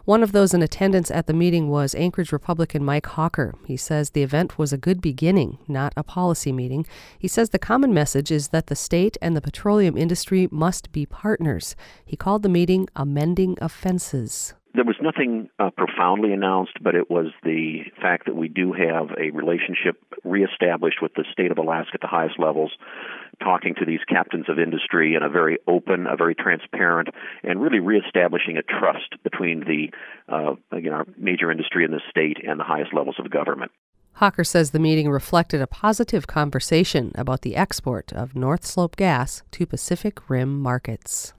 One of those in attendance at the meeting was Anchorage Republican Mike Hawker. He says the event was a good beginning, not a policy meeting. He says the common message is that the state and the petroleum industry must be partners. He called the meeting a mending of fences. There was nothing profoundly announced, but it was the fact that we do have a relationship reestablished with the state of Alaska at the highest levels, talking to these captains of industry in a very open, a very transparent, and really reestablishing a trust between the our major industry in the state and the highest levels of government. Hawker says the meeting reflected a positive conversation about the export of North Slope gas to Pacific Rim markets.